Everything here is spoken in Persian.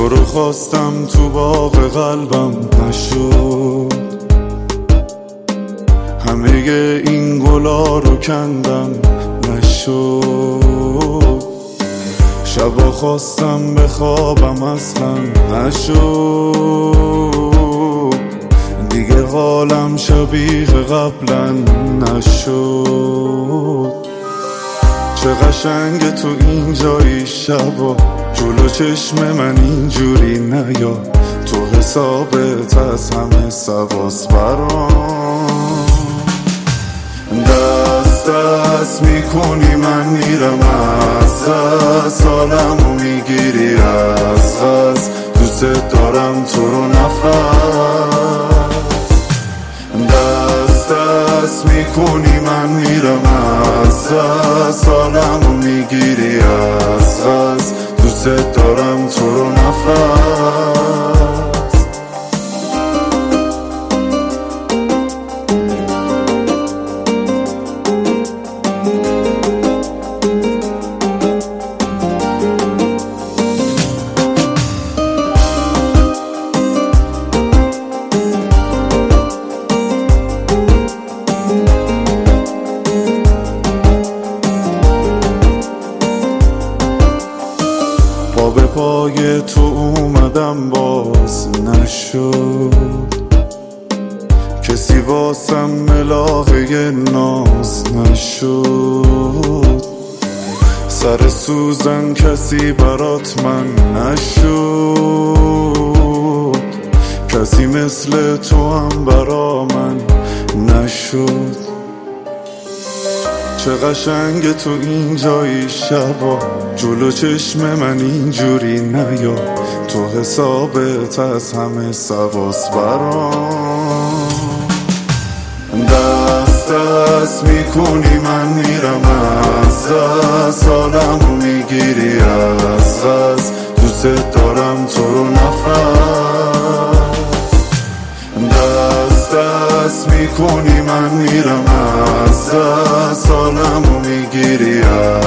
تو رو خواستم تو باغ قلبم نشد، همه این گلا رو کندم نشد، شبا خواستم بخوابم اصلا نشد، دیگه حالم شبیه قبلا نشد. چه قشنگه تو این جایی شبا، جلو چشم من اینجوری نیا، تو حسابت از همه سواس برام. دست دست میکنی من میرم از دست، حالمو میگیری از غز، دوست دارم تو رو نفس. دست دست میکنی من میرم از دست، حالمو میگیری از غز، دوست دارم تو رو نفس. به پای تو اومدم باز نشد، کسی واسم ملاقه ناز نشد، سر سوزن کسی برات من نشد، کسی مثل تو هم برا من نشد. چه قشنگه تو این جایی شبا، جلو چشم من اینجوری نیا، تو حسابت از همه سواس برام. دست دست میکنی من میرم از دست، حالمو میگیری از غز، دوست دارم تو رو نفس. دست دست میکنی من میرم از دست، حالمو میگیری از